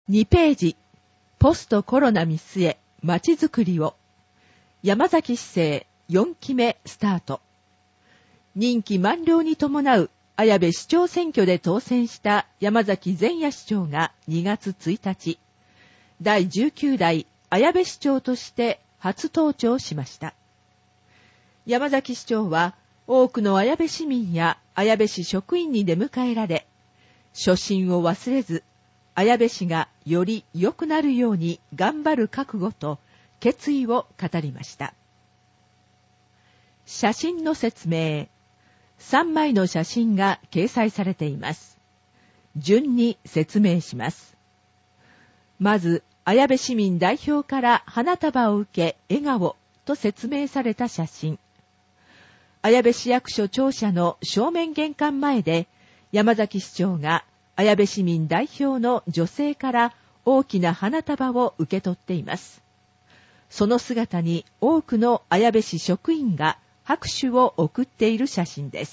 2ページ、ポストコロナ見据え、まちづくりを。山崎市政4期目スタート。任期満了に伴う綾部市長選挙で当選した山崎善也市長が2月1日、第19代綾部市長として初登庁しました。山崎市長は多くの綾部市民や綾部市職員に出迎えられ、初心を忘れず、綾部市がより良くなるように頑張る覚悟と決意を語りました。写真の説明。3枚の写真が掲載されています。順に説明します。まず、綾部市民代表から花束を受け笑顔と説明された写真。綾部市役所庁舎の正面玄関前で、山崎市長が綾部市民代表の女性から大きな花束を受け取っています。その姿に多くの綾部市職員が拍手を送っている写真です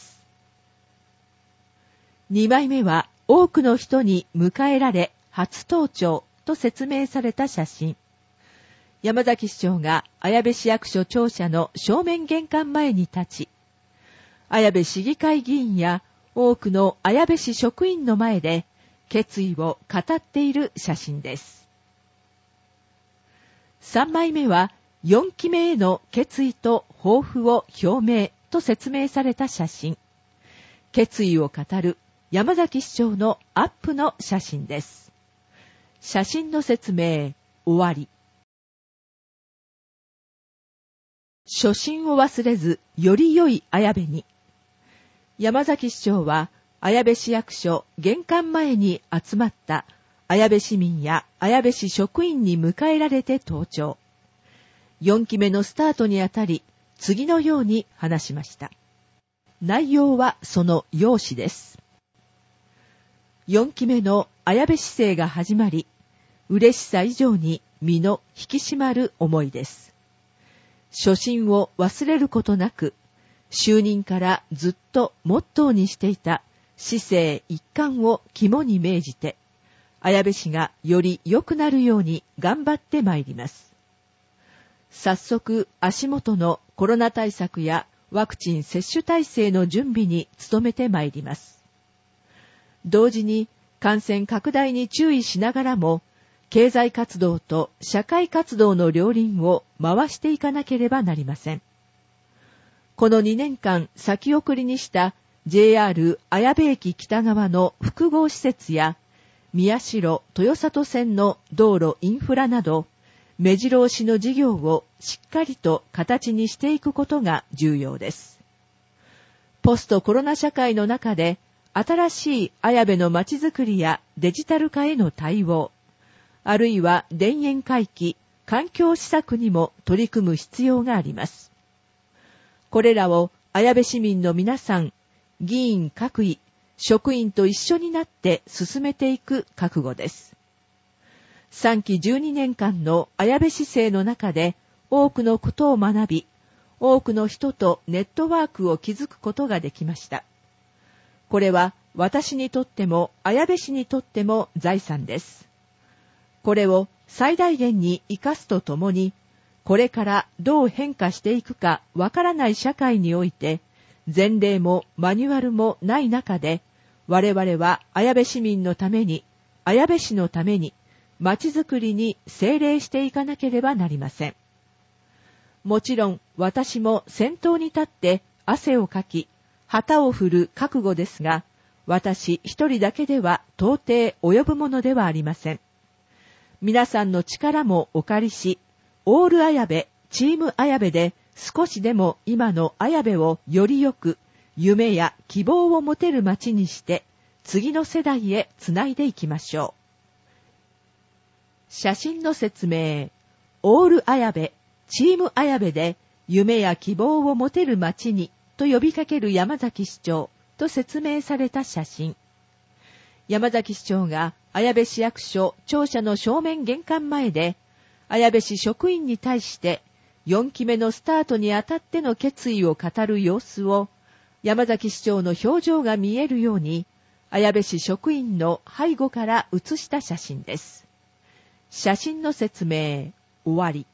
。2枚目は多くの人に迎えられ初登庁と説明された写真。山崎市長が綾部市役所庁舎の正面玄関前に立ち、綾部市議会議員や多くの綾部市職員の前で決意を語っている写真です。3枚目は4期目への決意と抱負を表明と説明された写真。決意を語る山崎市長のアップの写真です。写真の説明、終わり。初心を忘れず、より良い綾部に。山崎市長は、綾部市役所玄関前に集まった綾部市民や綾部市職員に迎えられて登庁。4期目のスタートにあたり、次のように話しました。内容はその要旨です。4期目の綾部市政が始まり、嬉しさ以上に身の引き締まる思いです。初心を忘れることなく、就任からずっとモットーにしていた市政一貫を肝に銘じて、綾部市がより良くなるように頑張ってまいります。早速、足元のコロナ対策やワクチン接種体制の準備に努めてまいります。同時に感染拡大に注意しながらも、経済活動と社会活動の両輪を回していかなければなりません。この2年間先送りにした JR 綾部駅北側の複合施設や宮代豊里線の道路インフラなど目白押しの事業をしっかりと形にしていくことが重要です。ポストコロナ社会の中で新しい綾部のまちづくりやデジタル化への対応、あるいは田園回帰、環境施策にも取り組む必要があります。これらを綾部市民の皆さん、議員各位、職員と一緒になって進めていく覚悟です。3期12年間の綾部市政の中で多くのことを学び、多くの人とネットワークを築くことができました。これは私にとっても綾部市にとっても財産です。これを最大限に生かすとともに、これからどう変化していくかわからない社会において、前例もマニュアルもない中で、我々は綾部市民のために、綾部市のために、まちづくりに精励していかなければなりません。もちろん私も先頭に立って汗をかき、旗を振る覚悟ですが、私一人だけでは到底及ぶものではありません。皆さんの力もお借りし、オール綾部、チーム綾部で少しでも今の綾部をよりよく、夢や希望を持てる街にして、次の世代へつないでいきましょう。写真の説明。オール綾部、チーム綾部で夢や希望を持てる街にと呼びかける山崎市長と説明された写真。山崎市長が綾部市役所庁舎の正面玄関前で、綾部市職員に対して4期目のスタートにあたっての決意を語る様子を、山崎市長の表情が見えるように、綾部市職員の背後から写した写真です。 写真の説明、終わり。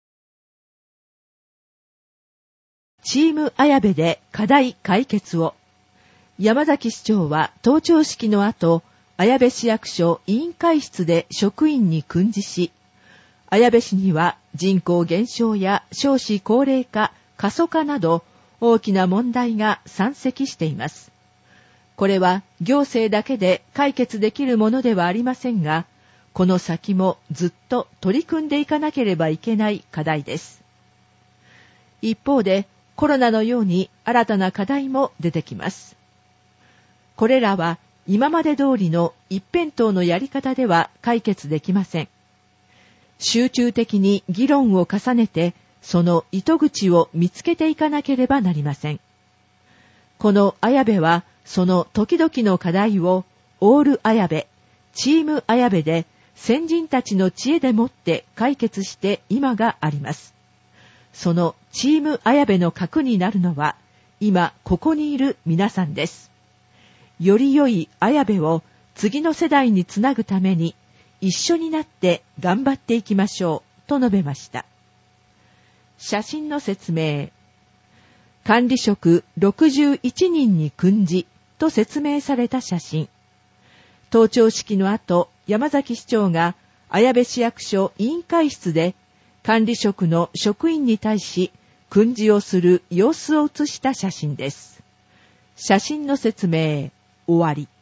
チーム綾部で課題解決を。山崎市長は登庁式の後、綾部市役所委員会室で職員に訓示し、綾部市には人口減少や少子高齢化、過疎化など大きな問題が山積しています。これは行政だけで解決できるものではありませんが、この先もずっと取り組んでいかなければいけない課題です。一方で、コロナのように新たな課題も出てきます。これらは今まで通りの一辺倒のやり方では解決できません。集中的に議論を重ねて、その糸口を見つけていかなければなりません。この綾部は、その時々の課題をオール綾部、チーム綾部で先人たちの知恵でもって解決して今があります。そのチーム綾部の核になるのは、今ここにいる皆さんです。より良い綾部を次の世代につなぐために、一緒になって頑張っていきましょう、と述べました。写真の説明。管理職61人に訓示と説明された写真。登庁式の後、山崎市長が綾部市役所委員会室で管理職の職員に対し訓示をする様子を写した写真です。写真の説明、終わり。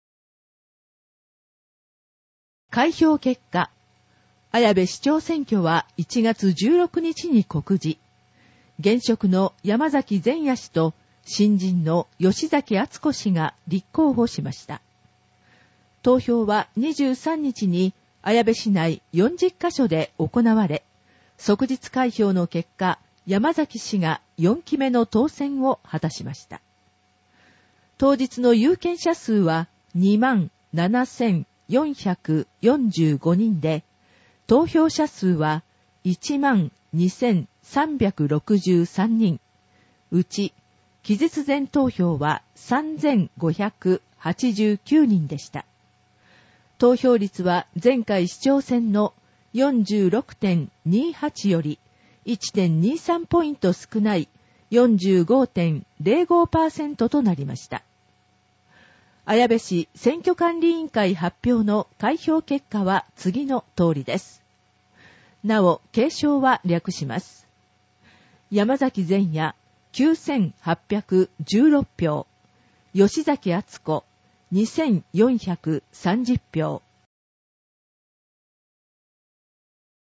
開票結果。綾部市長選挙は1月16日に告示。現職の山崎善也氏と新人の吉崎敦子氏が立候補しました。投票は23日に綾部市内40カ所で行われ、即日開票の結果、山崎氏が4期目の当選を果たしました。当日の有権者数は27,445人で、投票者数は12,363人。うち、期日前投票は3,589人でした。投票率は前回市長選の 46.28 より 1.23 ポイント少ない 45.05% となりました。綾部市選挙管理委員会発表の開票結果は次の通りです。なお、継承は略します。山崎善也9,816票、吉崎敦子2,430票、